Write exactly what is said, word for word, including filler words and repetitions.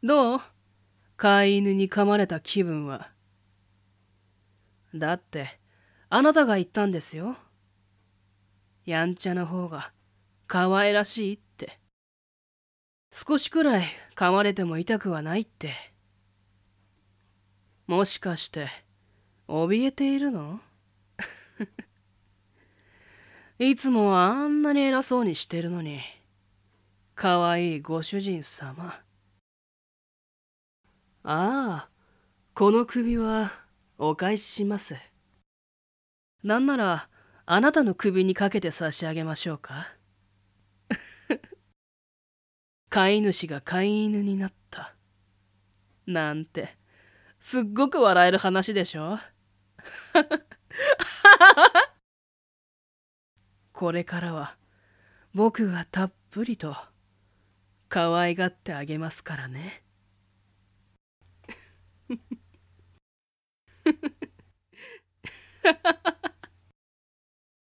どう？飼い犬に噛まれた気分は。だって、あなたが言ったんですよ。やんちゃな方が可愛らしいって。少しくらい噛まれても痛くはないって。もしかして、怯えているの？いつもあんなに偉そうにしてるのに。かわいいご主人様。ああ、この首はお返しします。なんなら、あなたの首にかけて差し上げましょうか。飼い主が飼い犬になった。なんて、すっごく笑える話でしょ。これからは、僕がたっぷりと可愛がってあげますからね。